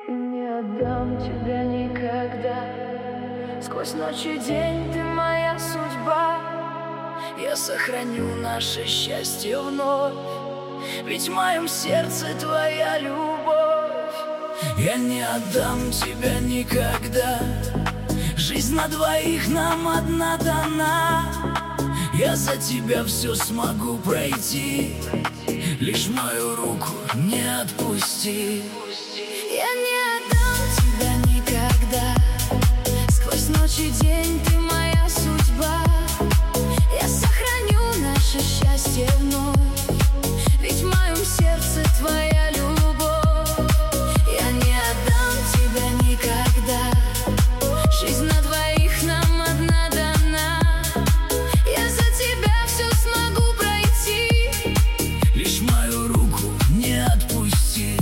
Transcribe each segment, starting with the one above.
И не отдам тебя никогда. Сквозь ночь и день ты моя судьба. Я сохраню наше счастье вновь, ведь в моем сердце твоя любовь. Я не отдам тебя никогда. Жизнь на двоих нам одна дана. Я за тебя все смогу пройти, лишь мою руку не отпусти. Я не отдам тебя никогда. Сквозь ночь и день ты моя судьба. Я сохраню наше счастье вновь, ведь в моем сердце твоя любовь. Я не отдам тебя никогда. Жизнь на двоих нам одна дана. Я за тебя все смогу пройти, лишь мою руку не отпусти.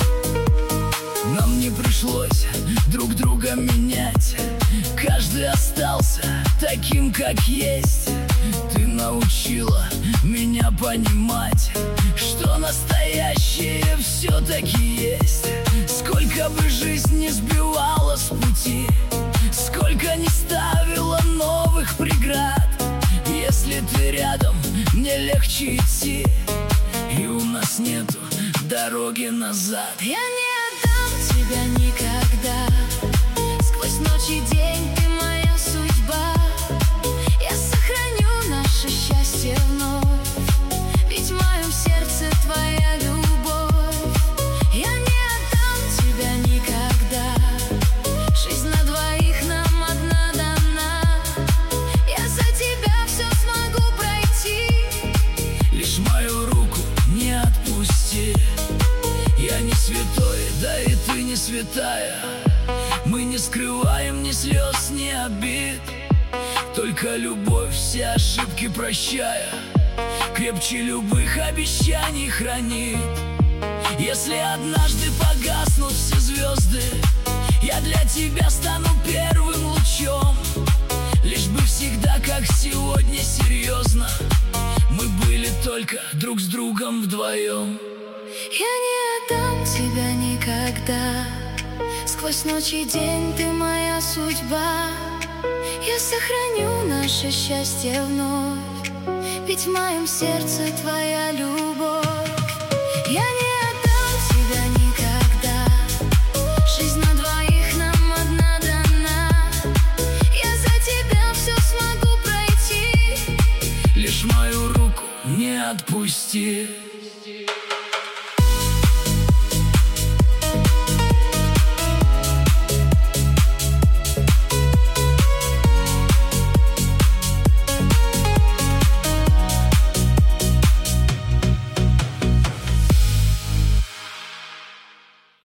Нам не пришлось друг друга менять. Каждый остался таким, как есть. Ты научила меня понимать, что настоящее все-таки есть. Сколько бы жизнь не сбивала с пути, сколько не ставила новых преград, если ты рядом, мне легче идти, и у нас нету дороги назад. я не отдам тебя никогда. Сквозь ночь и день ты моя судьба. Я сохраню наше счастье вновь, ведь в моем сердце твоя любовь. Я не отдам тебя никогда. Жизнь на двоих нам одна дана. Я за тебя все смогу пройти, лишь мою руку не отпусти. Я не святой, да и ты не святая. Мы не скрываем ни слез, ни обид, только любовь все ошибки прощая, крепче любых обещаний хранит. Если однажды погаснут все звезды, я для тебя стану первым лучом, лишь бы всегда, как сегодня, серьезно мы были только друг с другом вдвоем. я не отдам тебя никогда. Сквозь ночь и день ты моя судьба. Я сохраню наше счастье вновь, ведь в моем сердце твоя любовь. Я не отдам тебя никогда. Жизнь на двоих нам одна дана. Я за тебя все смогу пройти, лишь мою руку не отпусти.